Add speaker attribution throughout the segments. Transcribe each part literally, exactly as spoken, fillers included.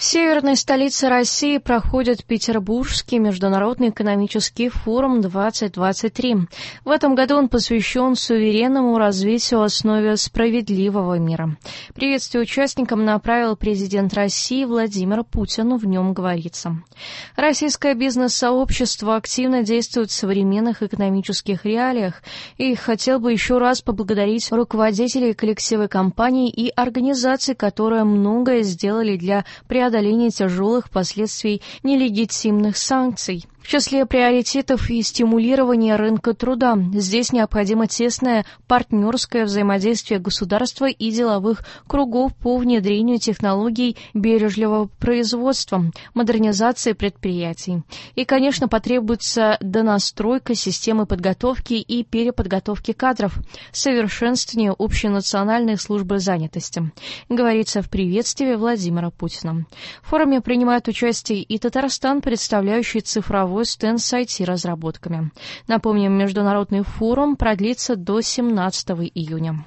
Speaker 1: В северной столице России проходит Петербургский международный экономический форум двадцать двадцать три. В этом году он посвящен суверенному развитию в основе справедливого мира. Приветствие участникам направил президент России Владимир Путин. В нем говорится: российское бизнес-сообщество активно действует в современных экономических реалиях и хотел бы еще раз поблагодарить руководителей коллективы компаний и организаций, которые многое сделали для преодоления преодоления тяжелых последствий нелегитимных санкций. В числе приоритетов и стимулирования рынка труда. Здесь необходимо тесное партнерское взаимодействие государства и деловых кругов по внедрению технологий бережливого производства, модернизации предприятий. И, конечно, потребуется донастройка системы подготовки и переподготовки кадров, совершенствование общенациональной службы занятости, говорится в приветствии Владимира Путина. В форуме принимает участие и Татарстан, представляющий цифровой стенд с ай ти-разработками. Напомним, международный форум продлится до семнадцатого июня.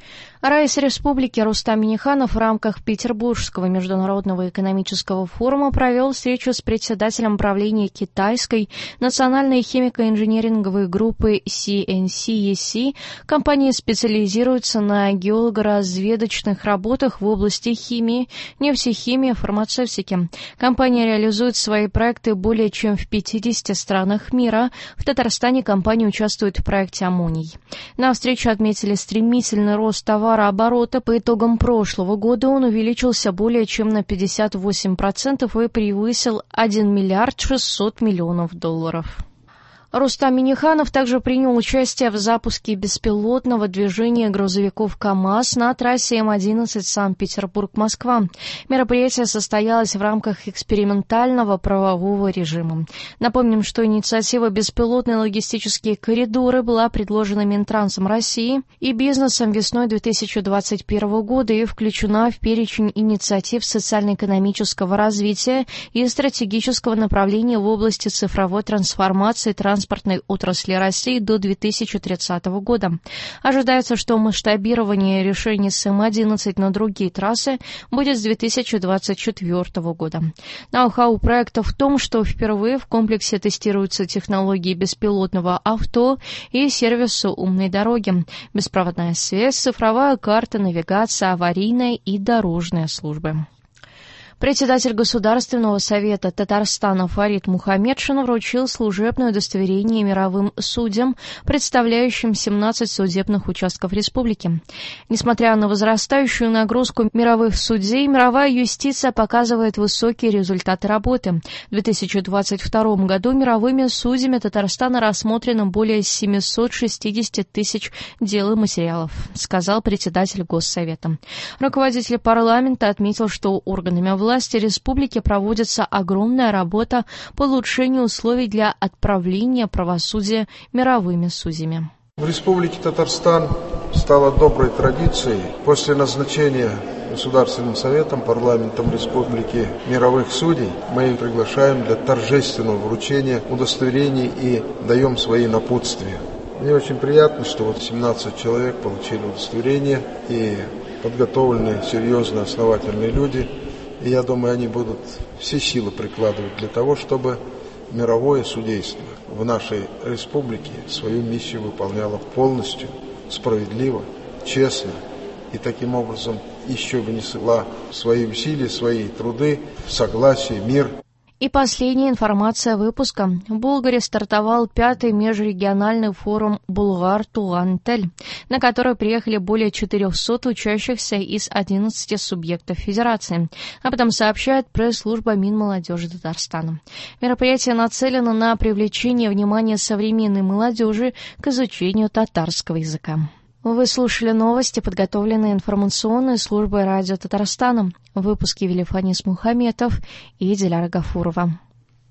Speaker 1: Раис Республики Рустам Минниханов в рамках Петербургского международного экономического форума провел встречу с председателем правления китайской национальной химико-инженеринговой группы си эн си и си. Компания специализируется на геолого-разведочных работах в области химии, нефтехимии, фармацевтики. Компания реализует свои проекты более чем в пятидесяти странах мира. В Татарстане компания участвует в проекте «Аммоний». На встрече отметили стремительный рост товара оборота. По итогам прошлого года он увеличился более чем на пятьдесят восемь процентов и превысил один миллиард шестьсот миллионов долларов. Рустам Минниханов также принял участие в запуске беспилотного движения грузовиков КАМАЗ на трассе эм одиннадцать Санкт-Петербург-Москва. Мероприятие состоялось в рамках экспериментального правового режима. Напомним, что инициатива «Беспилотные логистические коридоры» была предложена Минтрансом России и бизнесом весной две тысячи двадцать первого года и включена в перечень инициатив социально-экономического развития и стратегического направления в области цифровой трансформации транспорта транспортной отрасли России до две тысячи тридцатого года. Ожидается, что масштабирование решений с эм одиннадцать на другие трассы будет с две тысячи двадцать четвёртого года. Ноу-хау проекта в том, что впервые в комплексе тестируются технологии беспилотного авто и сервиса умной дороги, беспроводная связь, цифровая карта, навигация, аварийная и дорожная службы. Председатель Государственного совета Татарстана Фарид Мухамедшин вручил служебное удостоверение мировым судьям, представляющим семнадцать судебных участков республики. Несмотря на возрастающую нагрузку мировых судей, мировая юстиция показывает высокие результаты работы. В две тысячи двадцать втором году мировыми судьями Татарстана рассмотрено более семьсот шестьдесят тысяч дел и материалов, сказал председатель Госсовета. Руководитель парламента отметил, что органами власти власти республики проводится огромная работа по улучшению условий для отправления правосудия мировыми судьями.
Speaker 2: В Республике Татарстан стало доброй традицией после назначения Государственным советом, парламентом республики мировых судей мы их приглашаем для торжественного вручения удостоверений и даем свои напутствия. Мне очень приятно, что вот семнадцать человек получили удостоверение и подготовленные, серьезные, основательные люди. И я думаю, они будут все силы прикладывать для того, чтобы мировое судейство в нашей республике свою миссию выполняло полностью, справедливо, честно и таким образом еще внесла свои усилия, свои труды, согласие, мир.
Speaker 1: И последняя информация выпуска. В Болгаре стартовал пятый межрегиональный форум «Булгар-Туган-Тель», на который приехали более четырехсот учащихся из одиннадцати субъектов Федерации. Об этом сообщает пресс-служба Минмолодежи Татарстана. Мероприятие нацелено на привлечение внимания современной молодежи к изучению татарского языка. Вы слушали новости, подготовленные информационной службой радио Татарстана. В выпуске вели Фанис Мухаметов и Диляра Гафурова.